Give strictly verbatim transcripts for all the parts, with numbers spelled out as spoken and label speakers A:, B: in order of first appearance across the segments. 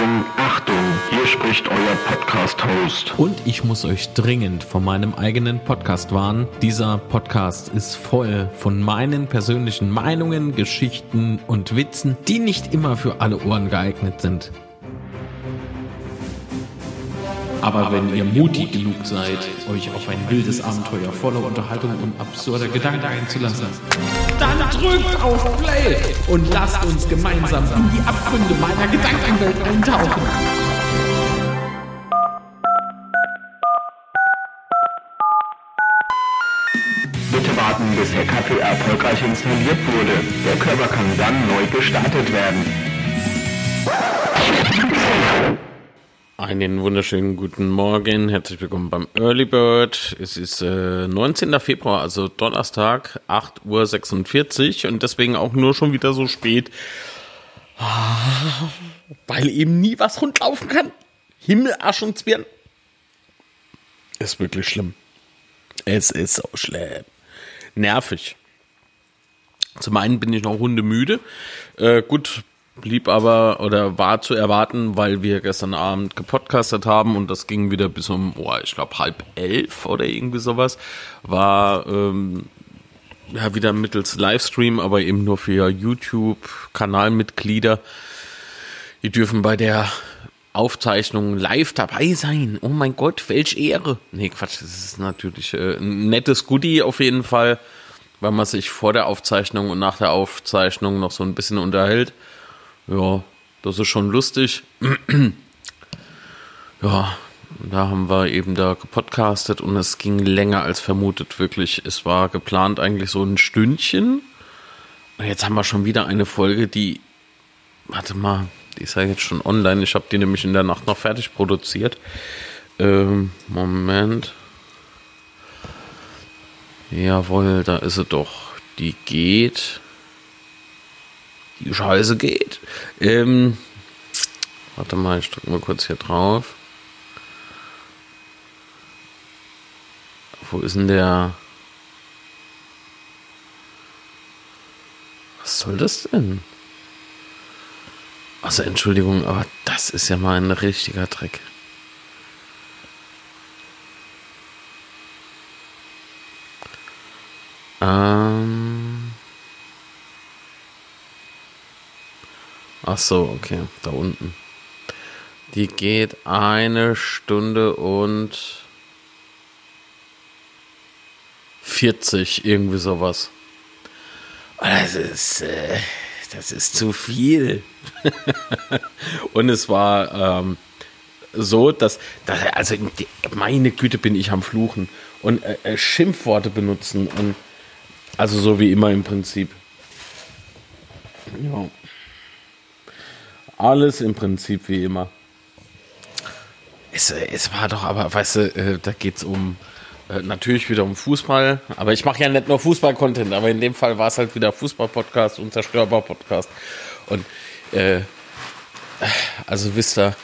A: Achtung, Achtung, hier spricht euer Podcast-Host.
B: Und ich muss euch dringend von meinem eigenen Podcast warnen. Dieser Podcast ist voll von meinen persönlichen Meinungen, Geschichten und Witzen, die nicht immer für alle Ohren geeignet sind. Aber wenn ihr mutig genug seid, euch auf ein wildes Abenteuer voller Unterhaltung und absurder Gedanken einzulassen, dann drückt auf Play und lasst uns gemeinsam in die Abgründe meiner Gedankenwelt eintauchen.
A: Bitte warten, bis der Kaffee erfolgreich installiert wurde. Der Körper kann dann neu gestartet werden.
B: Einen wunderschönen guten Morgen, herzlich willkommen beim Early Bird. Es ist äh, neunzehnter Februar, also Donnerstag, acht Uhr sechsundvierzig und deswegen auch nur schon wieder so spät, weil eben nie was rundlaufen kann. Himmel, Arsch und Zwirn. Ist wirklich schlimm. Es ist so schlimm. Nervig. Zum einen bin ich noch hundemüde. Äh, gut, blieb aber oder war zu erwarten, weil wir gestern Abend gepodcastet haben und das ging wieder bis um, oh, ich glaube halb elf oder irgendwie sowas. War ähm, ja wieder mittels Livestream, aber eben nur für YouTube-Kanalmitglieder. Die dürfen bei der Aufzeichnung live dabei sein. Oh mein Gott, welch Ehre. Nee, Quatsch, das ist natürlich äh, ein nettes Goodie auf jeden Fall, weil man sich vor der Aufzeichnung und nach der Aufzeichnung noch so ein bisschen unterhält. Ja, das ist schon lustig. Ja, da haben wir eben da gepodcastet und es ging länger als vermutet, wirklich. Es war geplant eigentlich so ein Stündchen. Und jetzt haben wir schon wieder eine Folge, die, warte mal, die ist ja jetzt schon online. Ich habe die nämlich in der Nacht noch fertig produziert. Ähm, Moment. Jawohl, da ist sie doch. Die geht... Die Scheiße geht. Ähm, warte mal, ich drücke mal kurz hier drauf. Wo ist denn der? Was soll das denn? Also Entschuldigung, aber das ist ja mal ein richtiger Dreck. Ähm... Ach so, okay, da unten. Die geht eine Stunde und vierzig, irgendwie sowas. Das ist, äh, das ist zu viel. Und es war ähm, so, dass, dass, also meine Güte, bin ich am Fluchen und äh, Schimpfworte benutzen und also so wie immer im Prinzip. Ja. Alles im Prinzip wie immer. Es, es war doch aber, weißt du, äh, da geht es um, äh, natürlich wieder um Fußball, aber ich mache ja nicht nur Fußball-Content, aber in dem Fall war es halt wieder Fußball-Podcast und Zerstörbar-Podcast. Und, äh, also wisst ihr,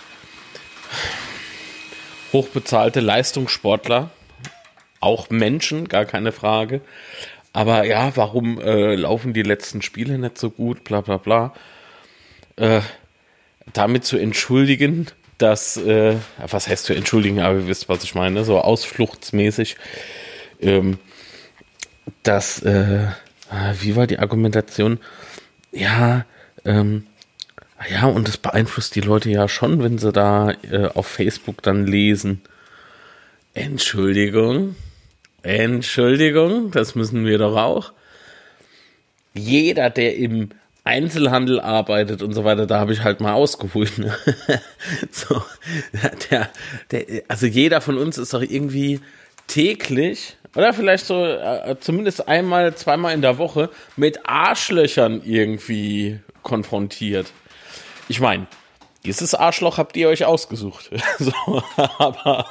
B: hochbezahlte Leistungssportler, auch Menschen, gar keine Frage, aber ja, warum äh, laufen die letzten Spiele nicht so gut, bla bla bla, äh, damit zu entschuldigen, dass, äh, was heißt zu entschuldigen, aber ihr wisst, was ich meine, so ausfluchtsmäßig, ähm, dass, äh, wie war die Argumentation? Ja, ähm, ja, und das beeinflusst die Leute ja schon, wenn sie da äh, auf Facebook dann lesen. Entschuldigung, Entschuldigung, das müssen wir doch auch. Jeder, der im Einzelhandel arbeitet und so weiter, da habe ich halt mal ausgeholt. Ne? So, der, der, also jeder von uns ist doch irgendwie täglich oder vielleicht so äh, zumindest einmal, zweimal in der Woche mit Arschlöchern irgendwie konfrontiert. Ich meine, dieses Arschloch habt ihr euch ausgesucht. So, aber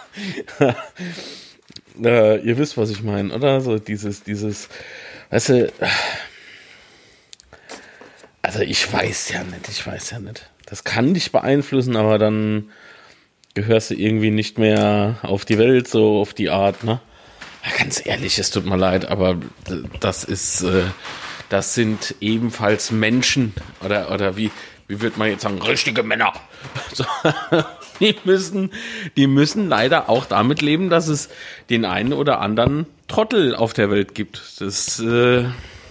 B: äh, ihr wisst, was ich meine, oder? So dieses, dieses, weißt du, also ich weiß ja nicht, ich weiß ja nicht. Das kann dich beeinflussen, aber dann gehörst du irgendwie nicht mehr auf die Welt, so auf die Art, ne? Ja, ganz ehrlich, es tut mir leid, aber das ist, äh, das sind ebenfalls Menschen oder, oder wie, wie würde man jetzt sagen, richtige Männer. So, die müssen, die müssen leider auch damit leben, dass es den einen oder anderen Trottel auf der Welt gibt. Das, äh,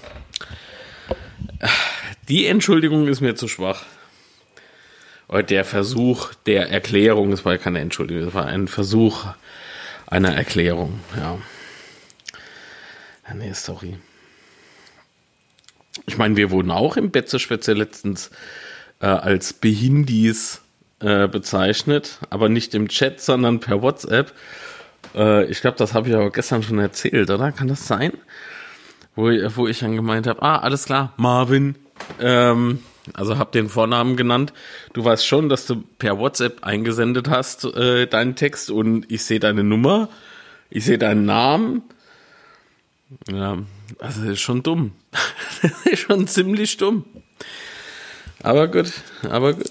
B: die Entschuldigung ist mir zu schwach. Oder der Versuch der Erklärung, es war ja keine Entschuldigung, es war ein Versuch einer Erklärung, ja. Ja, nee, sorry. Ich meine, wir wurden auch im Betzeschwätze letztens äh, als Behindis äh, bezeichnet, aber nicht im Chat, sondern per WhatsApp. Äh, ich glaube, das habe ich aber gestern schon erzählt, oder? Kann das sein? Wo, wo ich dann gemeint habe, ah, alles klar, Marvin, ähm, also hab den Vornamen genannt. Du weißt schon, dass du per WhatsApp eingesendet hast, äh, deinen Text, und ich sehe deine Nummer, ich sehe deinen Namen. Ja, also das ist schon dumm. Das ist schon ziemlich dumm. Aber gut, aber gut.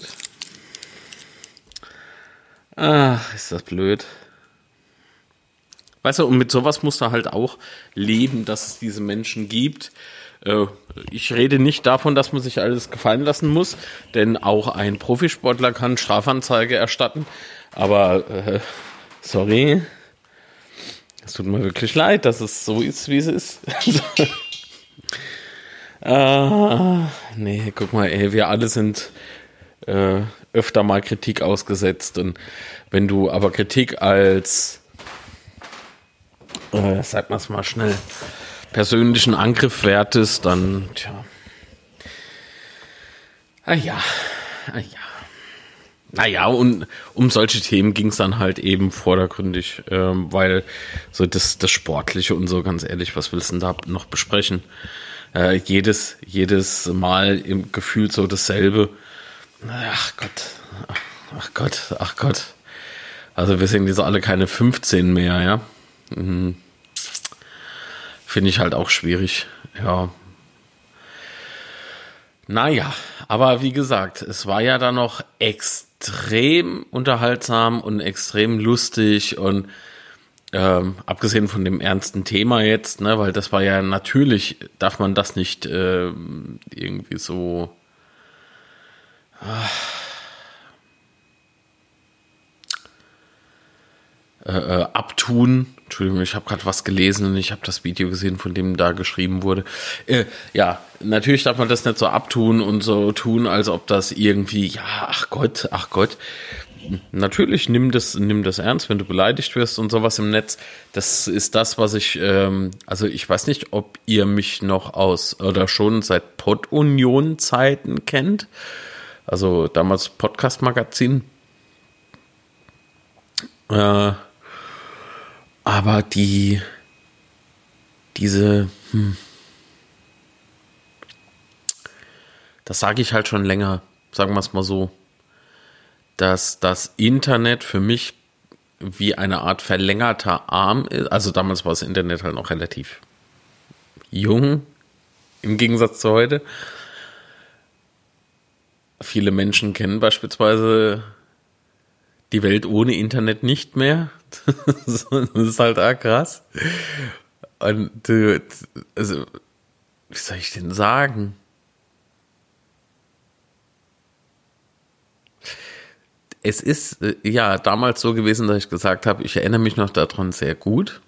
B: Ach, ist das blöd. Weißt du, und mit sowas musst du halt auch leben, dass es diese Menschen gibt. Ich rede nicht davon, dass man sich alles gefallen lassen muss, denn auch ein Profisportler kann Strafanzeige erstatten. Aber, äh, sorry, es tut mir wirklich leid, dass es so ist, wie es ist. ah, nee, guck mal, ey, wir alle sind äh, öfter mal Kritik ausgesetzt. Und wenn du aber Kritik als, äh, sag mal's mal schnell, persönlichen Angriff wertest, dann, tja. Ah ja, ah ja. Naja, und um solche Themen ging es dann halt eben vordergründig, ähm, weil so das, das Sportliche und so, ganz ehrlich, was willst du denn da noch besprechen? Äh, jedes, jedes Mal im Gefühl so dasselbe. Ach Gott, ach Gott, ach Gott. Also wir sind jetzt alle keine fünfzehn mehr, ja. Mhm. Finde ich halt auch schwierig, ja. Naja, aber wie gesagt, es war ja dann noch extrem unterhaltsam und extrem lustig und ähm, abgesehen von dem ernsten Thema jetzt, ne, weil das war ja natürlich, darf man das nicht äh, irgendwie so äh, äh, abtun. Entschuldigung, ich habe gerade was gelesen und ich habe das Video gesehen, von dem da geschrieben wurde. Äh, ja, natürlich darf man das nicht so abtun und so tun, als ob das irgendwie, ja, ach Gott, ach Gott. Natürlich, nimm das, nimm das ernst, wenn du beleidigt wirst und sowas im Netz. Das ist das, was ich, ähm, also ich weiß nicht, ob ihr mich noch aus, oder schon seit Pod-Union-Zeiten kennt. Also damals Podcast-Magazin. Äh, Aber die, diese, hm, das sage ich halt schon länger, sagen wir es mal so, dass das Internet für mich wie eine Art verlängerter Arm ist. Also damals war das Internet halt noch relativ jung, im Gegensatz zu heute. Viele Menschen kennen beispielsweise die Welt ohne Internet nicht mehr. Das ist halt auch krass. Und du, also, wie soll ich denn sagen? Es ist ja damals so gewesen, dass ich gesagt habe, ich erinnere mich noch daran sehr gut,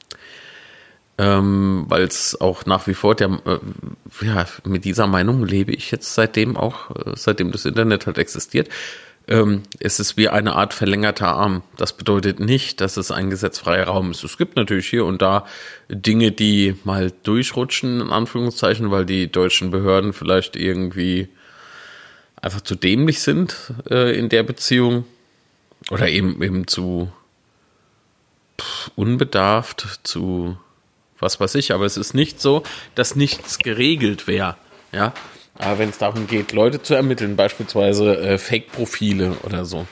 B: ähm, weil es auch nach wie vor der, äh, ja, mit dieser Meinung lebe ich jetzt seitdem auch, äh, seitdem das Internet halt existiert. Ähm, es ist wie eine Art verlängerter Arm. Das bedeutet nicht, dass es ein gesetzfreier Raum ist. Es gibt natürlich hier und da Dinge, die mal durchrutschen, in Anführungszeichen, weil die deutschen Behörden vielleicht irgendwie einfach zu dämlich sind äh, in der Beziehung oder eben eben zu pff, unbedarft, zu was weiß ich. Aber es ist nicht so, dass nichts geregelt wäre, ja. Aber wenn es darum geht, Leute zu ermitteln, beispielsweise äh, Fake-Profile oder so.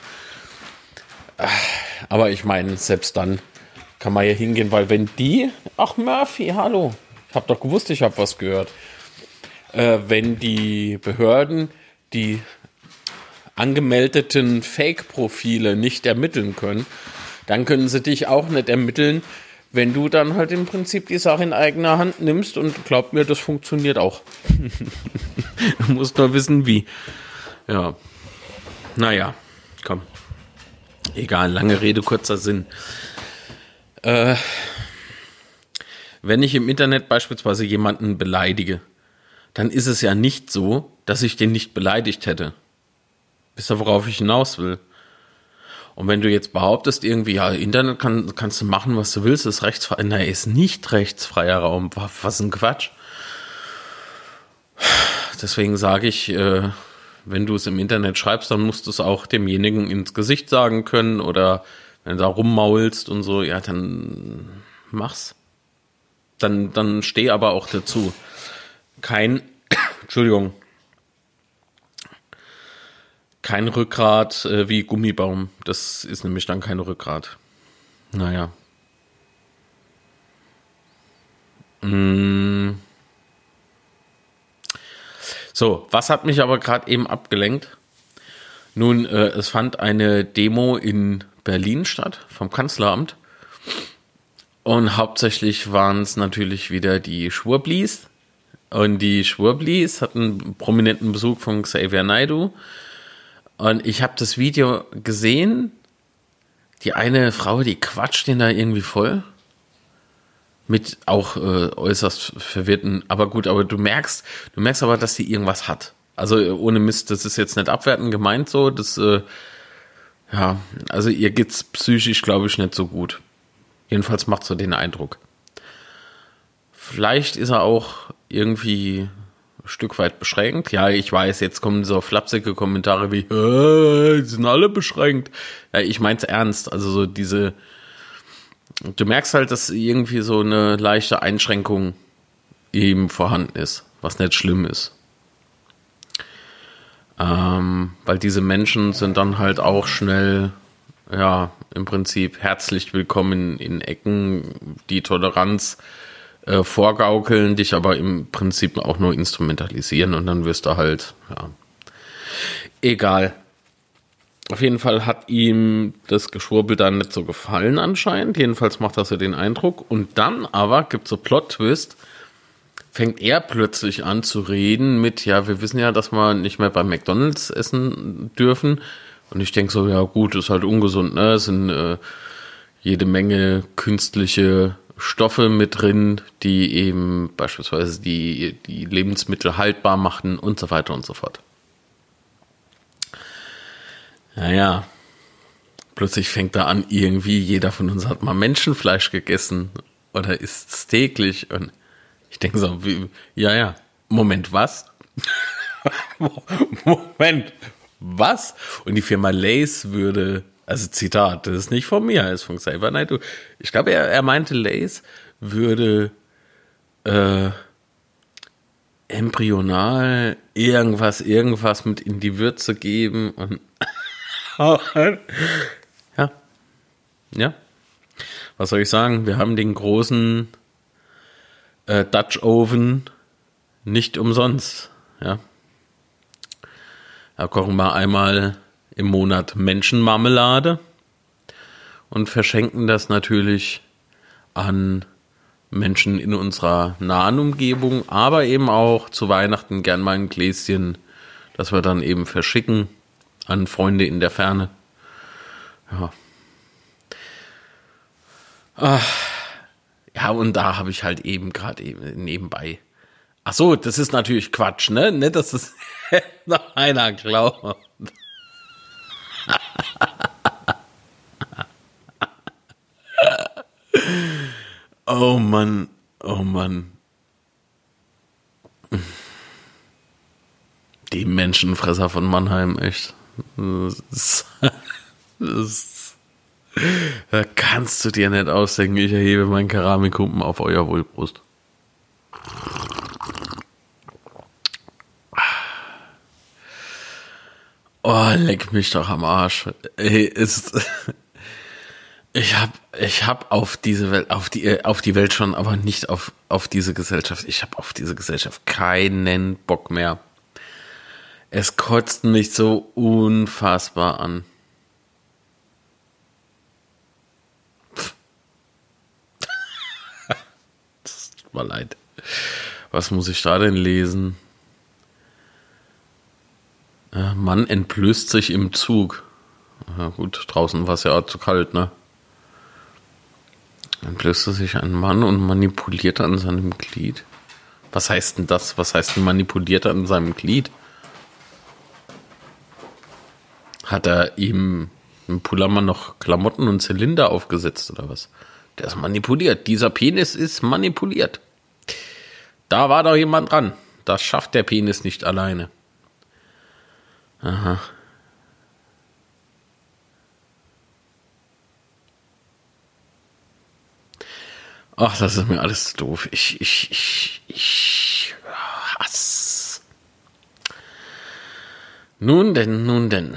B: Aber ich meine, selbst dann kann man ja hingehen, weil wenn die, ach Murphy, hallo, ich habe doch gewusst, ich habe was gehört. Äh, wenn die Behörden die angemeldeten Fake-Profile nicht ermitteln können, dann können sie dich auch nicht ermitteln, wenn du dann halt im Prinzip die Sache in eigener Hand nimmst, und glaub mir, das funktioniert auch. Du musst nur wissen, wie. Ja. Naja, komm. Egal, lange Rede, kurzer Sinn. Äh, wenn ich im Internet beispielsweise jemanden beleidige, dann ist es ja nicht so, dass ich den nicht beleidigt hätte. Wisst ihr, worauf ich hinaus will? Und wenn du jetzt behauptest, irgendwie, ja, Internet kann, kannst du machen, was du willst, ist rechtsfrei. Nein, ist nicht rechtsfreier Raum. Was ein Quatsch. Deswegen sage ich, äh, wenn du es im Internet schreibst, dann musst du es auch demjenigen ins Gesicht sagen können oder wenn du da rummaulst und so, ja, dann mach's. Dann, dann steh aber auch dazu. Kein, Entschuldigung, kein Rückgrat äh, wie Gummibaum. Das ist nämlich dann kein Rückgrat. Naja. Mm. So, was hat mich aber gerade eben abgelenkt? Nun, äh, es fand eine Demo in Berlin statt, vom Kanzleramt. Und hauptsächlich waren es natürlich wieder die Schwurblis. Und die Schwurblis hatten prominenten Besuch von Xavier Naidoo. Und ich habe das Video gesehen. Die eine Frau, die quatscht den da irgendwie voll. Mit auch äh, äußerst verwirrten, aber gut, aber du merkst, du merkst aber, dass sie irgendwas hat. Also ohne Mist, das ist jetzt nicht abwertend gemeint so, das, äh, ja, also ihr geht's psychisch, glaube ich, nicht so gut. Jedenfalls macht so den Eindruck. Vielleicht ist er auch irgendwie ein Stück weit beschränkt. Ja, ich weiß, jetzt kommen so flapsige Kommentare wie, äh, die sind alle beschränkt. Ja, ich mein's ernst, also so diese, du merkst halt, dass irgendwie so eine leichte Einschränkung eben vorhanden ist, was nicht schlimm ist. Ähm, weil diese Menschen sind dann halt auch schnell, ja, im Prinzip herzlich willkommen in Ecken, die Toleranz äh, vorgaukeln, dich aber im Prinzip auch nur instrumentalisieren und dann wirst du halt, ja, egal. Auf jeden Fall hat ihm das Geschwurbel dann nicht so gefallen anscheinend. Jedenfalls macht das so den Eindruck. Und dann aber gibt es so Plot-Twist, fängt er plötzlich an zu reden mit, ja, wir wissen ja, dass wir nicht mehr bei McDonald's essen dürfen. Und ich denke so, ja gut, ist halt ungesund, ne? Es sind äh, jede Menge künstliche Stoffe mit drin, die eben beispielsweise die, die Lebensmittel haltbar machen und so weiter und so fort. Naja, plötzlich fängt er an, irgendwie, jeder von uns hat mal Menschenfleisch gegessen oder isst es täglich. Und ich denke so, wie, ja, ja, Moment, was? Moment, was? Und die Firma Lay's würde, also Zitat, das ist nicht von mir, das ist von Xavier Naidoo. Ich glaube, er, er meinte, Lay's würde äh, embryonal irgendwas, irgendwas mit in die Würze geben und ja, ja. Was soll ich sagen? Wir haben den großen äh, Dutch Oven nicht umsonst. Ja. Da kochen wir einmal im Monat Menschenmarmelade und verschenken das natürlich an Menschen in unserer nahen Umgebung, aber eben auch zu Weihnachten gern mal ein Gläschen, das wir dann eben verschicken an Freunde in der Ferne. Ja. Ach, ja, und da habe ich halt eben gerade eben nebenbei. Ach so, das ist natürlich Quatsch, ne? Nicht, dass das noch einer glaubt. Oh Mann, oh Mann. Die Menschenfresser von Mannheim, echt. Das ist, das, da kannst du dir nicht ausdenken, ich erhebe meinen Keramikkumpen auf euer Wohlbrust. Oh, leck mich doch am Arsch. Ey, ist, ich hab, ich hab auf diese Welt, auf die, auf die Welt schon, aber nicht auf, auf diese Gesellschaft. Ich hab auf diese Gesellschaft keinen Bock mehr. Es kotzt mich so unfassbar an. Das tut mir leid. Was muss ich da denn lesen? Äh, Mann entblößt sich im Zug. Ja, gut, draußen war es ja zu kalt, ne? Entblößte sich ein Mann und manipulierte an seinem Glied. Was heißt denn das? Was heißt denn manipulierte an seinem Glied? Hat er ihm im Pullermann noch Klamotten und Zylinder aufgesetzt oder was? Der ist manipuliert. Dieser Penis ist manipuliert. Da war doch jemand dran. Das schafft der Penis nicht alleine. Aha. Ach, das ist mir alles zu doof. Ich, ich, ich, ich hasse. Nun denn, nun denn.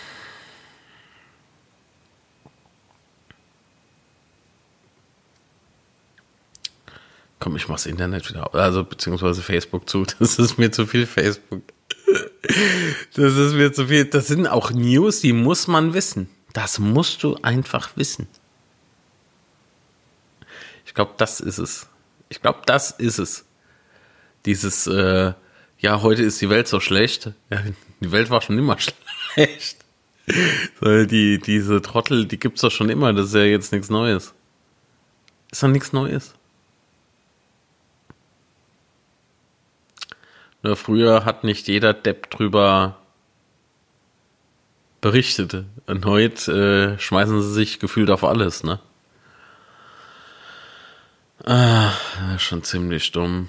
B: Komm, ich mach's Internet wieder auf. Also, beziehungsweise Facebook zu. Das ist mir zu viel Facebook. Das ist mir zu viel. Das sind auch News, die muss man wissen. Das musst du einfach wissen. Ich glaube, das ist es. Ich glaube, das ist es. Dieses, äh, ja, heute ist die Welt so schlecht. Ja, die Welt war schon immer schlecht. So, die, diese Trottel, die gibt's doch schon immer. Das ist ja jetzt nichts Neues. Ist doch nichts Neues. Nur früher hat nicht jeder Depp drüber berichtet. Und heute äh, schmeißen sie sich gefühlt auf alles, ne? Ah, schon ziemlich dumm.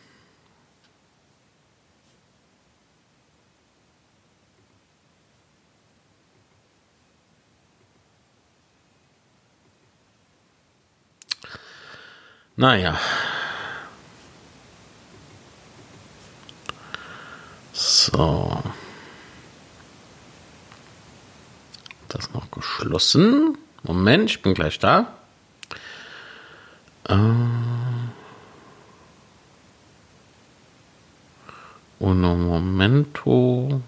B: Naja. So. Das noch geschlossen. Moment, ich bin gleich da. Uno momento.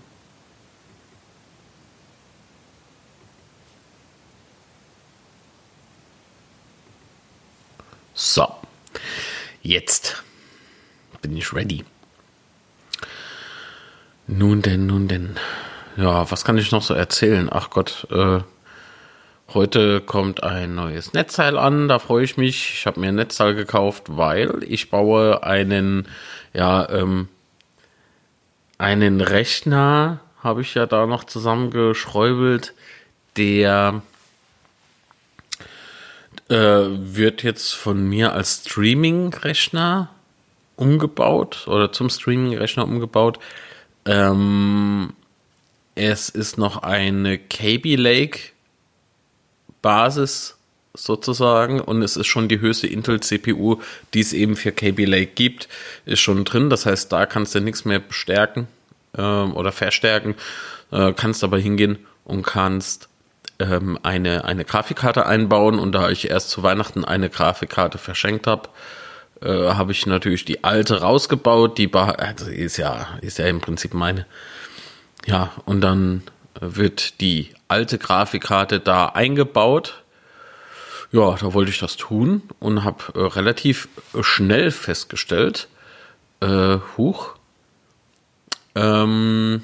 B: So. Jetzt bin ich ready. Nun denn, nun denn. Ja, was kann ich noch so erzählen? Ach Gott, äh, heute kommt ein neues Netzteil an, da freue ich mich. Ich habe mir ein Netzteil gekauft, weil ich baue einen, ja, ähm, einen Rechner, habe ich ja da noch zusammengeschräubelt, der äh, wird jetzt von mir als Streaming-Rechner umgebaut oder zum Streaming-Rechner umgebaut. Ähm, es ist noch eine Kaby Lake Basis sozusagen und es ist schon die höchste Intel-C P U, die es eben für Kaby Lake gibt, ist schon drin. Das heißt, da kannst du nichts mehr bestärken ähm, oder verstärken, äh, kannst aber hingehen und kannst ähm, eine, eine Grafikkarte einbauen. Und da ich erst zu Weihnachten eine Grafikkarte verschenkt habe, äh, habe ich natürlich die alte rausgebaut. Die bah- also ist ja, ist ja im Prinzip meine. Ja, und dann wird die alte Grafikkarte da eingebaut. Ja, da wollte ich das tun und habe äh, relativ schnell festgestellt, äh, huch, ähm,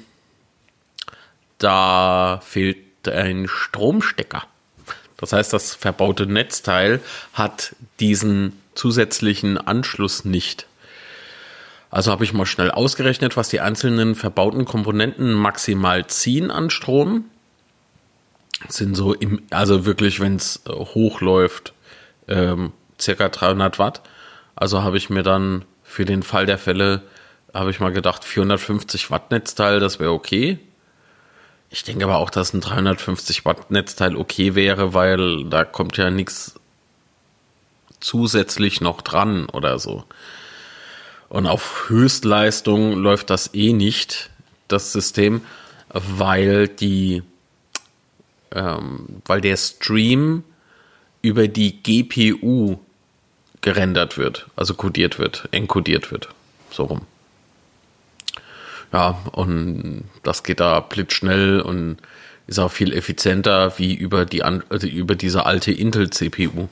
B: da fehlt ein Stromstecker. Das heißt, das verbaute Netzteil hat diesen zusätzlichen Anschluss nicht. Also habe ich mal schnell ausgerechnet, was die einzelnen verbauten Komponenten maximal ziehen an Strom. Das sind so, im, also wirklich, wenn es hochläuft, ähm, circa dreihundert Watt. Also habe ich mir dann für den Fall der Fälle, habe ich mal gedacht, vierhundertfünfzig Watt Netzteil, das wäre okay. Ich denke aber auch, dass ein dreihundertfünfzig Watt Netzteil okay wäre, weil da kommt ja nichts zusätzlich noch dran oder so. Und auf Höchstleistung läuft das eh nicht, das System, weil die, ähm, weil der Stream über die G P U gerendert wird, also codiert wird, encodiert wird, so rum. Ja, und das geht da blitzschnell und ist auch viel effizienter wie über die also über diese alte Intel-C P U.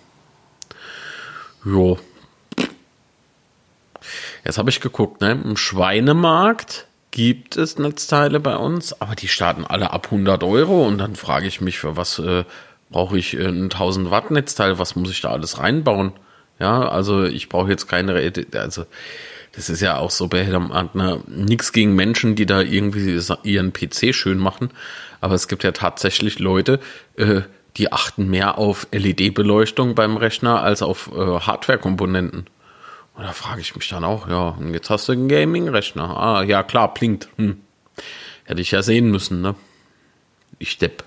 B: Jo. Jetzt habe ich geguckt, ne? Im Schweinemarkt gibt es Netzteile bei uns, aber die starten alle ab hundert Euro und dann frage ich mich, für was äh, brauche ich äh, ein tausend Watt Netzteil, was muss ich da alles reinbauen? Ja, also ich brauche jetzt keine, also das ist ja auch so behämmert, ne? Nichts gegen Menschen, die da irgendwie ihren P C schön machen, aber es gibt ja tatsächlich Leute, äh, die achten mehr auf L E D-Beleuchtung beim Rechner als auf äh, Hardware-Komponenten. Und da frage ich mich dann auch, ja, und jetzt hast du einen Gaming-Rechner. Ah, ja, klar, blinkt. Hm. Hätte ich ja sehen müssen, ne? Ich depp.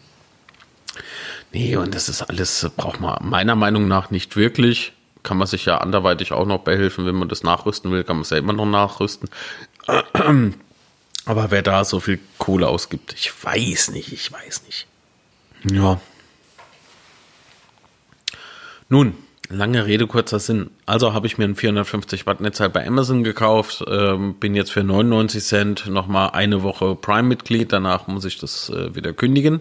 B: Nee, und das ist alles, braucht man meiner Meinung nach nicht wirklich. Kann man sich ja anderweitig auch noch behelfen, wenn man das nachrüsten will, kann man es ja immer noch nachrüsten. Aber wer da so viel Kohle ausgibt, ich weiß nicht, ich weiß nicht. Ja. Nun, lange Rede, kurzer Sinn. Also habe ich mir ein vierhundertfünfzig Watt Netzteil bei Amazon gekauft, ähm, bin jetzt für neunundneunzig Cent nochmal eine Woche Prime-Mitglied, danach muss ich das äh, wieder kündigen.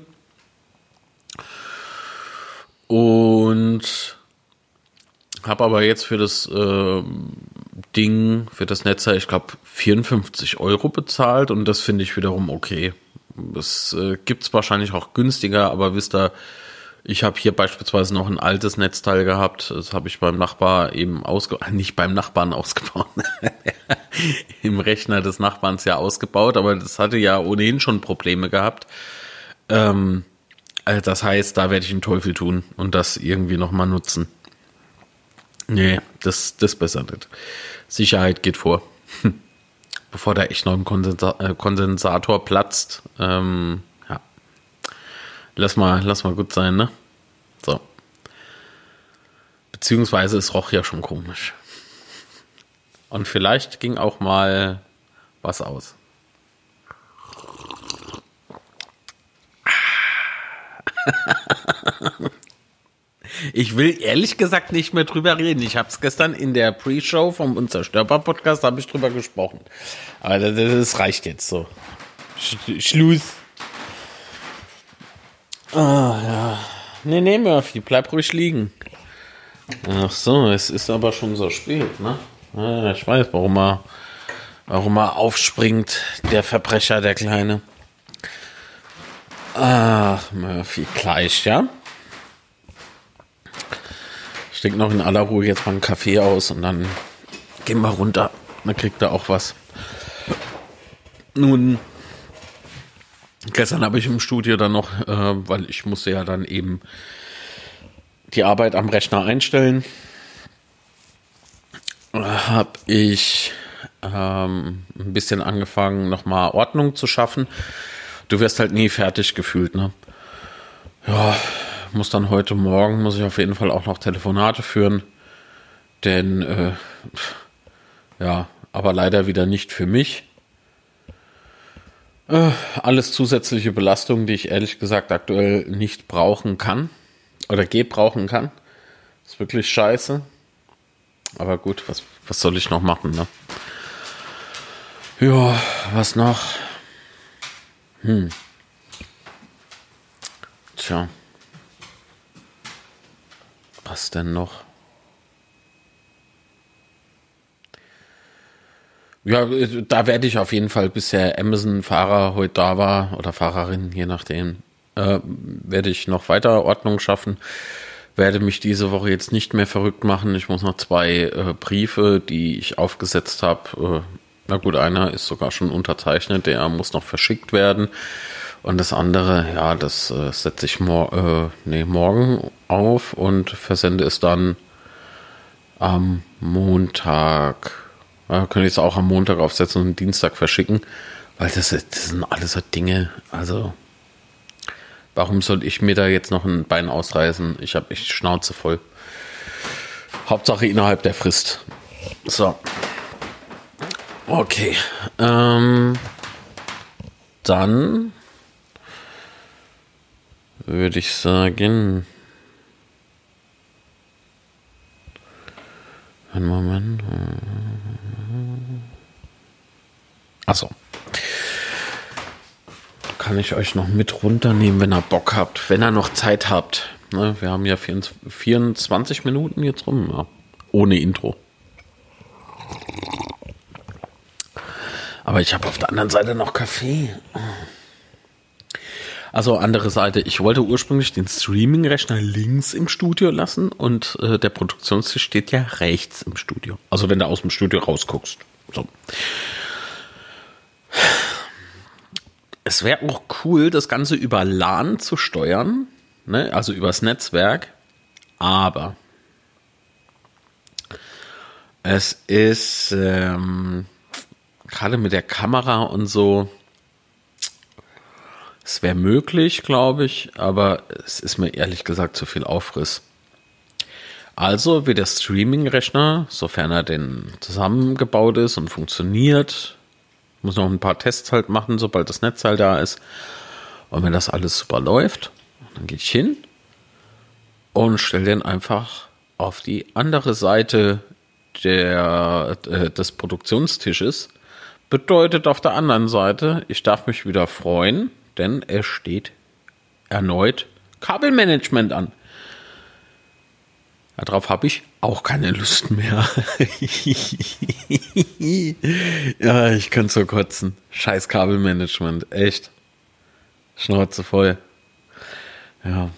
B: Und habe aber jetzt für das äh, Ding, für das Netzteil, ich glaube, vierundfünfzig Euro bezahlt und das finde ich wiederum okay. Das äh, gibt es wahrscheinlich auch günstiger, aber wisst ihr, ich habe hier beispielsweise noch ein altes Netzteil gehabt, das habe ich beim Nachbar eben ausgebaut, nicht beim Nachbarn ausgebaut, im Rechner des Nachbarns ja ausgebaut, aber das hatte ja ohnehin schon Probleme gehabt. Ähm, also das heißt, da werde ich den Teufel tun und das irgendwie nochmal nutzen. Nee, das, das besser nicht. Sicherheit geht vor. Bevor da echt noch ein Kondensa- äh, Kondensator platzt. Ähm, ja. Lass mal, lass mal gut sein, ne? So. Beziehungsweise es roch ja schon komisch. Und vielleicht ging auch mal was aus. Ich will ehrlich gesagt nicht mehr drüber reden. Ich habe es gestern in der Pre-Show vom Unzerstörbar-Podcast habe ich drüber gesprochen. Aber das, das reicht jetzt so. Sch- Schluss. Ah, ja. Nee, nee, Murphy, bleib ruhig liegen. Ach so, es ist aber schon so spät, ne? Ja, ich weiß, warum er, warum er aufspringt, der Verbrecher, der Kleine. Ach, Murphy, gleich, ja? Ich denke noch in aller Ruhe jetzt mal einen Kaffee aus und dann gehen wir runter. Dann kriegt er auch was. Nun, gestern habe ich im Studio dann noch, äh, weil ich musste ja dann eben die Arbeit am Rechner einstellen, äh, habe ich ähm, ein bisschen angefangen, nochmal Ordnung zu schaffen. Du wirst halt nie fertig gefühlt, ne? Ja, muss dann heute Morgen, muss ich auf jeden Fall auch noch Telefonate führen, denn, äh, ja, aber leider wieder nicht für mich. Äh, alles zusätzliche Belastungen, die ich ehrlich gesagt aktuell nicht brauchen kann oder gebrauchen kann. Ist wirklich scheiße. Aber gut, was, was soll ich noch machen, ne? Ja, was noch? Hm. Tja. Was denn noch? Ja, da werde ich auf jeden Fall, bis der Amazon-Fahrer heute da war, oder Fahrerin, je nachdem, äh, werde ich noch weiter Ordnung schaffen. Werde mich diese Woche jetzt nicht mehr verrückt machen. Ich muss noch zwei äh, Briefe, die ich aufgesetzt habe. Äh, na gut, einer ist sogar schon unterzeichnet, der muss noch verschickt werden. Und das andere, ja, das äh, setze ich mor- äh, nee, morgen auf und versende es dann am Montag. Ja, könnte ich es auch am Montag aufsetzen und am Dienstag verschicken, weil das, das sind alles so Dinge, also warum soll ich mir da jetzt noch ein Bein ausreißen? Ich habe echt Schnauze voll. Hauptsache innerhalb der Frist. So. Okay. Ähm, dann würde ich sagen, einen Moment. Achso. Kann ich euch noch mit runternehmen, wenn ihr Bock habt, wenn ihr noch Zeit habt. Ne, wir haben ja vierundzwanzig Minuten jetzt rum, ja. Ohne Intro. Aber ich habe auf der anderen Seite noch Kaffee. Also andere Seite, ich wollte ursprünglich den Streaming-Rechner links im Studio lassen und äh, der Produktionstisch steht ja rechts im Studio. Also wenn du aus dem Studio rausguckst. So. Es wäre auch cool, das Ganze über LAN zu steuern, ne? Also übers Netzwerk, aber es ist ähm, gerade mit der Kamera und so, es wäre möglich, glaube ich, aber es ist mir ehrlich gesagt zu viel Aufriss. Also wird der Streaming-Rechner, sofern er denn zusammengebaut ist und funktioniert, muss noch ein paar Tests halt machen, sobald das Netz halt da ist. Und wenn das alles super läuft, dann gehe ich hin und stelle den einfach auf die andere Seite der, äh, des Produktionstisches. Bedeutet auf der anderen Seite, ich darf mich wieder freuen, denn es steht erneut Kabelmanagement an. Darauf habe ich auch keine Lust mehr. Ja, ich kann so kotzen. Scheiß Kabelmanagement, echt. Schnauze voll. Ja.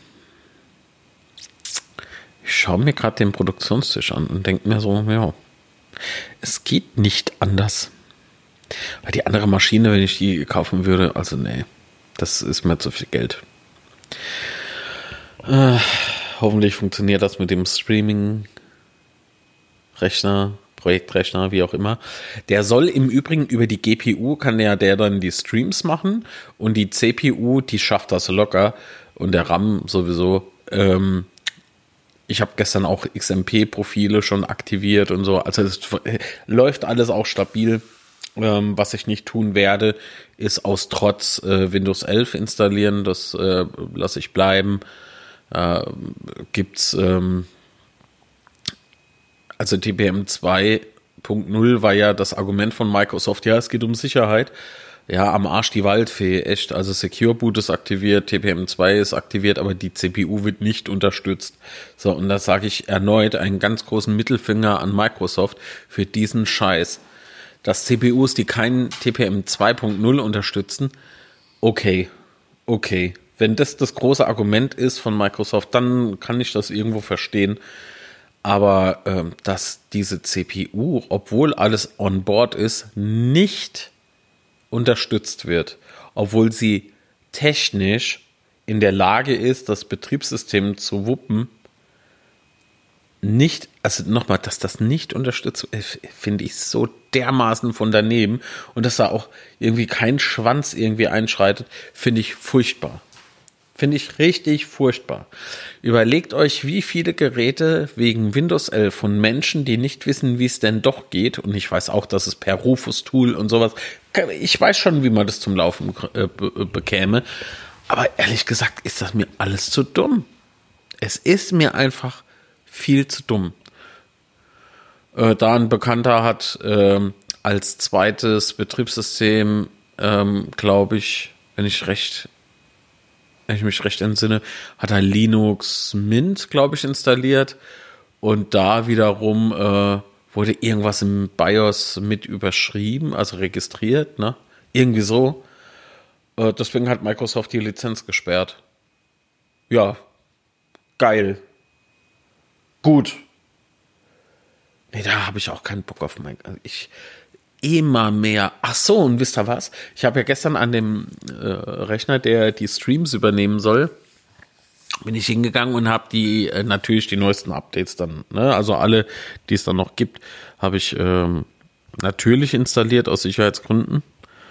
B: Ich schaue mir gerade den Produktionstisch an und denke mir so, ja, es geht nicht anders. Weil die andere Maschine, wenn ich die kaufen würde, also nee, das ist mir zu viel Geld. Äh, hoffentlich funktioniert das mit dem Streaming-Rechner, Projektrechner, wie auch immer. Der soll im Übrigen über die G P U, kann der, der dann die Streams machen und die C P U, die schafft das locker und der RAM sowieso. Ähm, ich habe gestern auch X M P-Profile schon aktiviert und so, also es läuft alles auch stabil. Ähm, was ich nicht tun werde, ist aus Trotz äh, Windows elf installieren, das äh, lasse ich bleiben. Äh, gibt's ähm, also T P M zwei Punkt null war ja das Argument von Microsoft, ja, es geht um Sicherheit. Ja, am Arsch die Waldfee, echt. Also Secure Boot ist aktiviert, T P M zwei ist aktiviert, aber die C P U wird nicht unterstützt. So, und da sage ich erneut einen ganz großen Mittelfinger an Microsoft für diesen Scheiß. Dass C P Us, die keinen T P M zwei Punkt null unterstützen, okay, okay. Wenn das das große Argument ist von Microsoft, dann kann ich das irgendwo verstehen. Aber ähm, dass diese C P U, obwohl alles on board ist, nicht unterstützt wird, obwohl sie technisch in der Lage ist, das Betriebssystem zu wuppen, nicht, also nochmal, dass das nicht unterstützt, finde ich so dermaßen von daneben und dass da auch irgendwie kein Schwanz irgendwie einschreitet, finde ich furchtbar. Finde ich richtig furchtbar. Überlegt euch, wie viele Geräte wegen Windows elf von Menschen, die nicht wissen, wie es denn doch geht, und ich weiß auch, dass es per Rufus-Tool und sowas, ich weiß schon, wie man das zum Laufen äh, be- bekäme, aber ehrlich gesagt ist das mir alles zu dumm. Es ist mir einfach viel zu dumm. Äh, da ein Bekannter hat ähm, als zweites Betriebssystem, ähm, glaube ich, wenn ich recht, wenn ich mich recht entsinne, hat er Linux Mint, glaube ich, installiert und da wiederum äh, wurde irgendwas im BIOS mit überschrieben, also registriert, ne? Irgendwie so. Äh, deswegen hat Microsoft die Lizenz gesperrt. Ja, geil. Gut. Nee, da habe ich auch keinen Bock auf mein. Ich immer mehr. Ach so, und wisst ihr was? Ich habe ja gestern an dem äh, Rechner, der die Streams übernehmen soll, bin ich hingegangen und habe die äh, natürlich die neuesten Updates dann, ne? Also alle, die es dann noch gibt, habe ich ähm, natürlich installiert aus Sicherheitsgründen.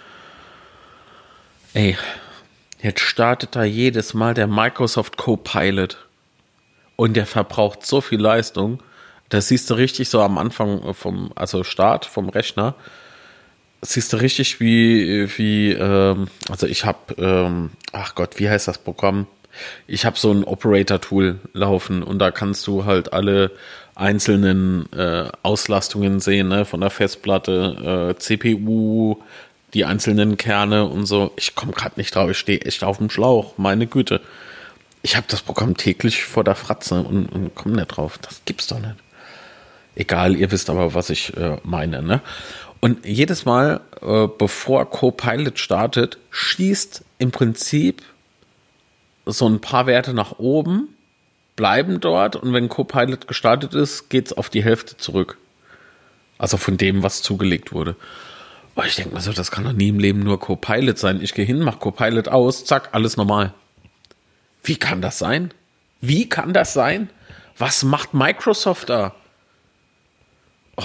B: Ey, jetzt startet da jedes Mal der Microsoft Copilot. Und der verbraucht so viel Leistung. Das siehst du richtig so am Anfang vom, also Start vom Rechner. Siehst du richtig wie, wie, ähm, also ich habe, ähm, ach Gott, wie heißt das Programm? Ich habe so ein Operator-Tool laufen und da kannst du halt alle einzelnen äh, Auslastungen sehen, ne? Von der Festplatte, äh, C P U, die einzelnen Kerne und so. Ich komme gerade nicht drauf, ich stehe echt auf dem Schlauch, meine Güte. Ich habe das Programm täglich vor der Fratze und, und komme nicht drauf. Das gibt's doch nicht. Egal, ihr wisst aber, was ich äh, meine, ne? Und jedes Mal, äh, bevor Copilot startet, schießt im Prinzip so ein paar Werte nach oben, bleiben dort und wenn Copilot gestartet ist, geht es auf die Hälfte zurück. Also von dem, was zugelegt wurde. Aber ich denke mir so, das kann doch nie im Leben nur Copilot sein. Ich gehe hin, mache Copilot aus, zack, alles normal. Wie kann das sein? Wie kann das sein? Was macht Microsoft da? Oh.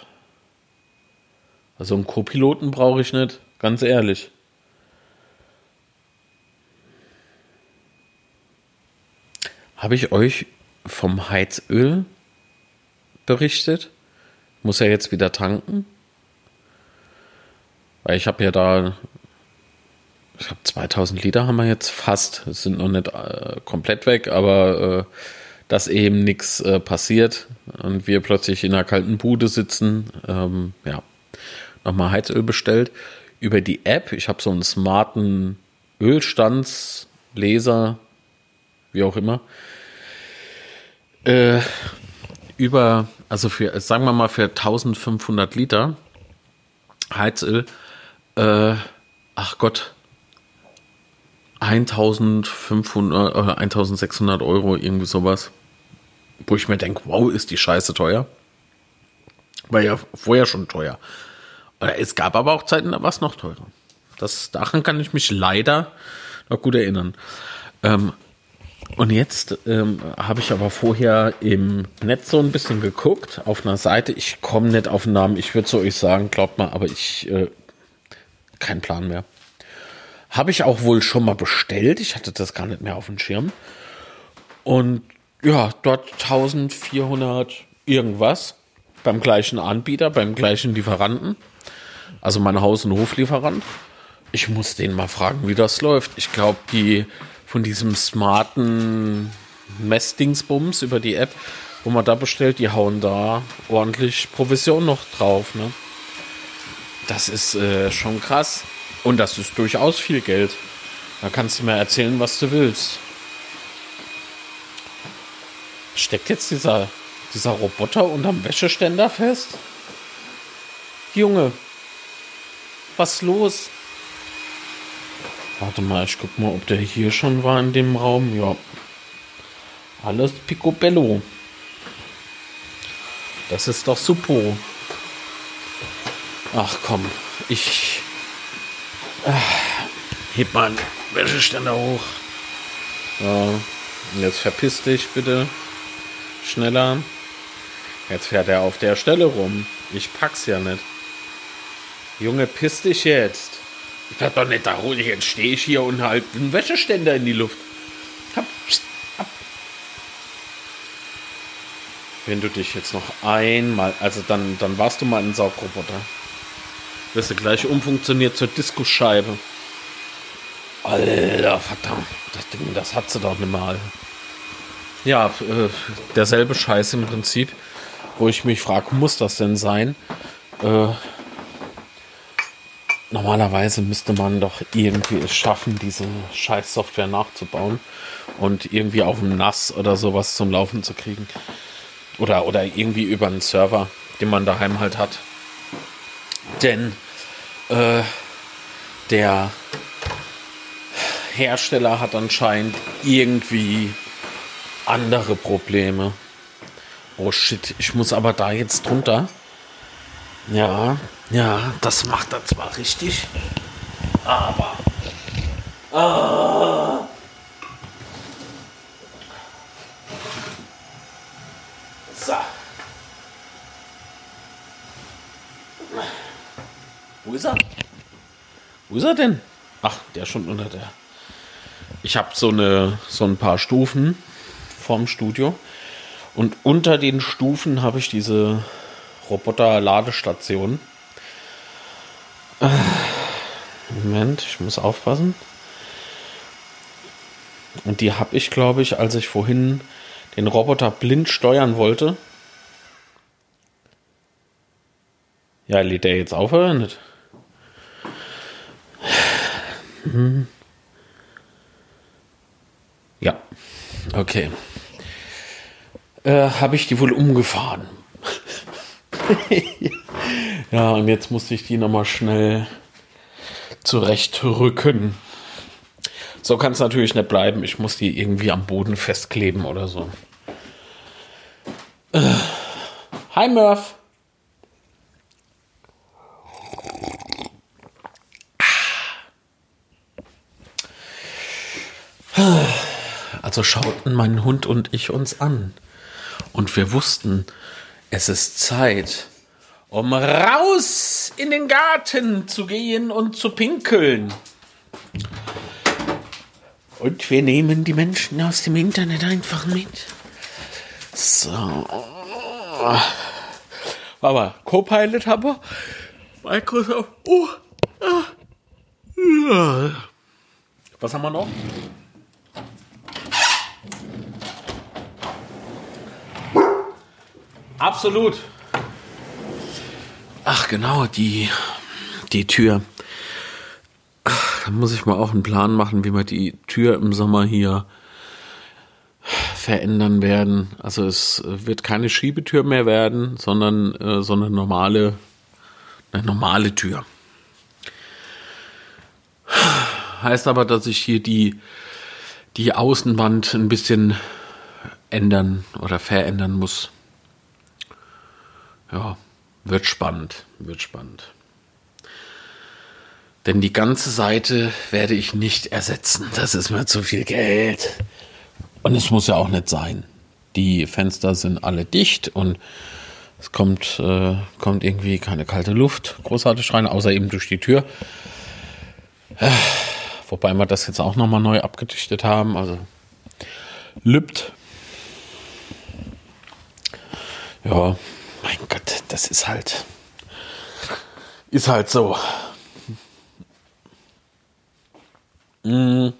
B: Also einen Co-Piloten brauche ich nicht, ganz ehrlich. Habe ich euch vom Heizöl berichtet? Muss ja jetzt wieder tanken. Weil ich habe ja da, ich glaube zweitausend Liter haben wir jetzt fast. Es sind noch nicht äh, komplett weg, aber äh, dass eben nichts äh, passiert und wir plötzlich in einer kalten Bude sitzen. Ähm, ja, nochmal Heizöl bestellt. Über die App, ich habe so einen smarten Ölstandsleser, wie auch immer. Äh, über, also für, sagen wir mal für eintausendfünfhundert Liter Heizöl, äh, ach Gott, eintausendfünfhundert oder eintausendsechshundert Euro, irgendwie sowas. Wo ich mir denke, wow, ist die Scheiße teuer. War ja vorher schon teuer. Es gab aber auch Zeiten, da war es noch teurer. Das, daran kann ich mich leider noch gut erinnern. Ähm, und jetzt ähm, habe ich aber vorher im Netz so ein bisschen geguckt, auf einer Seite. Ich komme nicht auf den Namen, ich würde es euch sagen, glaubt mal, aber ich, äh, kein Plan mehr. Habe ich auch wohl schon mal bestellt. Ich hatte das gar nicht mehr auf dem Schirm. Und ja, dort eintausendvierhundert irgendwas beim gleichen Anbieter, beim gleichen Lieferanten. Also mein Haus- und Hoflieferant. Ich muss den mal fragen, wie das läuft. Ich glaube, die von diesem smarten Messdingsbums über die App, wo man da bestellt, die hauen da ordentlich Provision noch drauf. Ne? Das ist äh, schon krass. Und das ist durchaus viel Geld. Da kannst du mir erzählen, was du willst. Steckt jetzt dieser, dieser Roboter unterm Wäscheständer fest? Junge, was ist los? Warte mal, ich guck mal, ob der hier schon war in dem Raum. Ja, alles picobello. Das ist doch super. Ach komm, ich ach, heb mal einen Wäscheständer hoch. Ja, und jetzt verpiss dich bitte. Schneller. Jetzt fährt er auf der Stelle rum. Ich pack's ja nicht. Junge, piss dich jetzt. Ich hab doch nicht da ruhig. Jetzt stehe ich hier und halt einen Wäscheständer in die Luft. Hab, hab. Wenn du dich jetzt noch einmal, also dann, dann warst du mal ein Saugroboter. Wirst du gleich umfunktioniert zur Diskusscheibe. Alter, verdammt. Das Ding, das hat sie doch nicht mal. Ja, äh, derselbe Scheiß im Prinzip, wo ich mich frage, muss das denn sein? Äh, normalerweise müsste man doch irgendwie es schaffen, diese Scheiß-Software nachzubauen und irgendwie auf dem N A S oder sowas zum Laufen zu kriegen. Oder, oder irgendwie über einen Server, den man daheim halt hat. Denn äh, der Hersteller hat anscheinend irgendwie andere Probleme. Oh shit, ich muss aber da jetzt drunter. Ja, ja, das macht er zwar richtig, aber ah, so. Wo ist er? Wo ist er denn? Ach, der ist schon unter der. Ich habe so eine so ein paar Stufen vorm Studio und unter den Stufen habe ich diese Roboter-Ladestation. Äh, Moment, ich muss aufpassen. Und die habe ich, glaube ich, als ich vorhin den Roboter blind steuern wollte. Ja, lädt der jetzt auf oder nicht? Hm. Ja, okay. Äh, habe ich die wohl umgefahren? Ja, und jetzt musste ich die nochmal schnell zurechtrücken. So kann es natürlich nicht bleiben. Ich muss die irgendwie am Boden festkleben oder so. Äh. Hi Murph. Also schauten mein Hund und ich uns an. Und wir wussten, es ist Zeit, um raus in den Garten zu gehen und zu pinkeln. Und wir nehmen die Menschen aus dem Internet einfach mit. So. Aber Copilot haben wir. Microsoft. Oh. Was haben wir noch? Absolut. Ach genau, die, die Tür. Da muss ich mal auch einen Plan machen, wie wir die Tür im Sommer hier verändern werden. Also es wird keine Schiebetür mehr werden, sondern äh, so eine normale, eine normale Tür. Heißt aber, dass ich hier die, die Außenwand ein bisschen ändern oder verändern muss. Ja, wird spannend, wird spannend. Denn die ganze Seite werde ich nicht ersetzen. Das ist mir zu viel Geld. Und es muss ja auch nicht sein. Die Fenster sind alle dicht und es kommt, äh, kommt irgendwie keine kalte Luft großartig rein, außer eben durch die Tür. Äh, wobei wir das jetzt auch nochmal neu abgedichtet haben. Also lübt. Ja, mein Gott, das ist halt, ist halt so. Hm.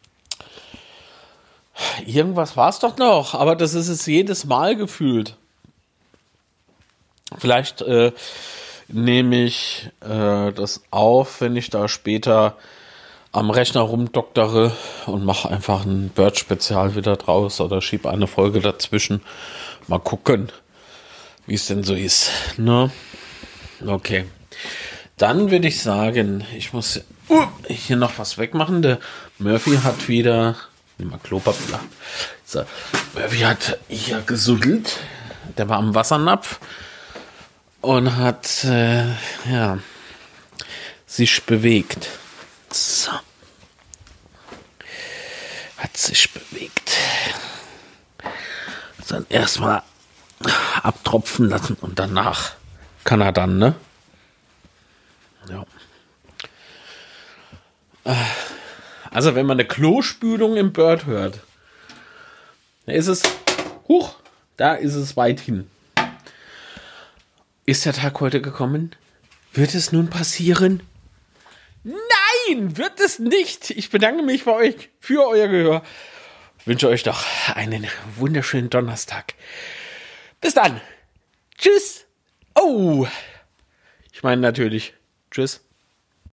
B: Irgendwas war es doch noch, aber das ist es jedes Mal gefühlt. Vielleicht äh, nehme ich äh, das auf, wenn ich da später am Rechner rumdoktere und mache einfach ein Bird-Spezial wieder draus oder schiebe eine Folge dazwischen. Mal gucken, wie es denn so ist. Ne? Okay. Dann würde ich sagen, ich muss uh, hier noch was wegmachen. Der Murphy hat wieder... Nimm mal Klopapier. So. Murphy hat hier gesuddelt. Der war am Wassernapf und hat äh, ja, sich bewegt. So. Hat sich bewegt. Dann erstmal abtropfen lassen und danach kann er dann, ne? Ja. Also wenn man eine Klospülung im Bird hört, dann ist es, huch, da ist es weit hin. Ist der Tag heute gekommen? Wird es nun passieren? Nein, wird es nicht. Ich bedanke mich bei euch für euer Gehör. Ich wünsche euch doch einen wunderschönen Donnerstag. Bis dann. Tschüss. Oh, ich meine natürlich, tschüss.